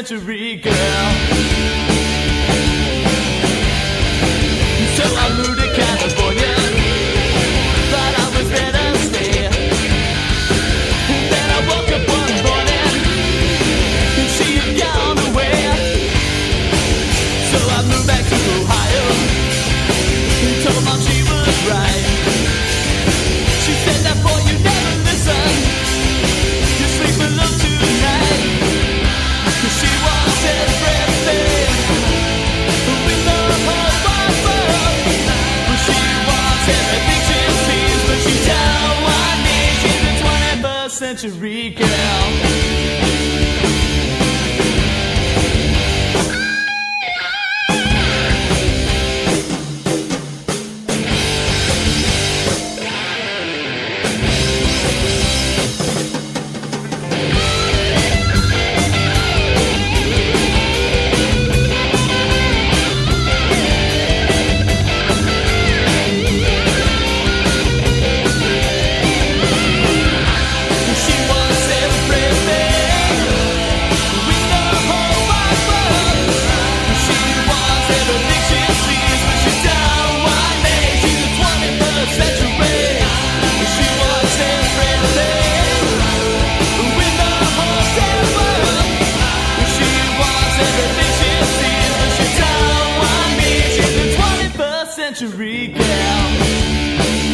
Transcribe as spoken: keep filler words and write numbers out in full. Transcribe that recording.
century girl. So I moved to California, thought I was there to stay. And then I woke up one morning, and she had gone away. So I moved back to Ohio, and told mom she was right. She said that boy you never listen, you sleep alone tonight. Cause she was everything with the whole wide world. But she wants everything she sees, but she's down one knee. She's a twenty-first century girl. Century girl.